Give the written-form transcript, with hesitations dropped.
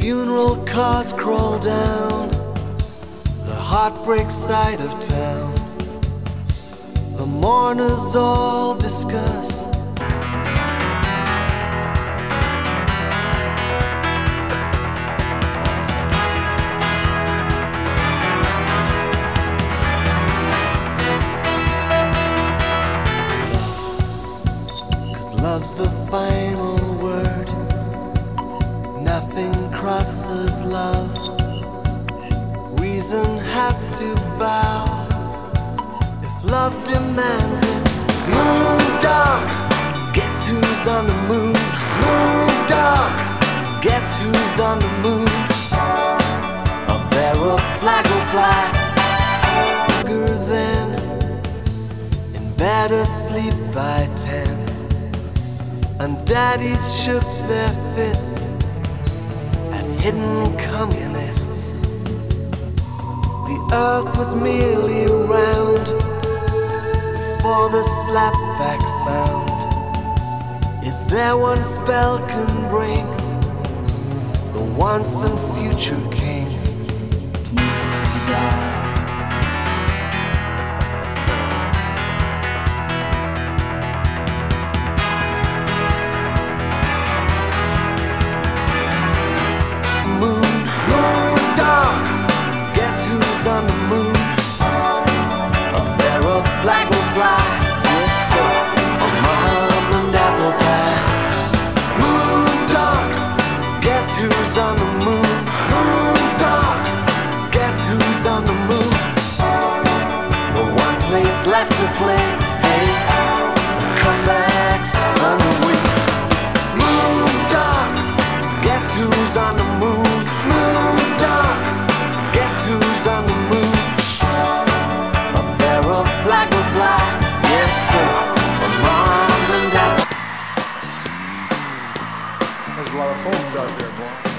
Funeral cars crawl down the heartbreak side of town. The mourners all discuss love's the final word. Nothing crosses love. Reason has to bow if love demands it. Moon dog, guess who's on the moon? Moon dog, guess who's on the moon? Up there a flag will fly. Longer than in bed asleep by 10. And daddies shook their fists at hidden communists. The earth was merely round before the slapback sound. Is there one spell can bring the once and future king? Moon dog, guess who's on the moon? Up there a flag will fly. Yes sir, a mom and apple pie. Moon dog, guess who's on the moon? Moon dog, guess who's on the moon? The one place left to play. Hey, the comeback's on the way. Moon dog, guess who's on the moon? Moon dog, guess who's on the moon? Up there a flag will fly. Yes sir, for mom and dad. There's a lot of folks out there, boy.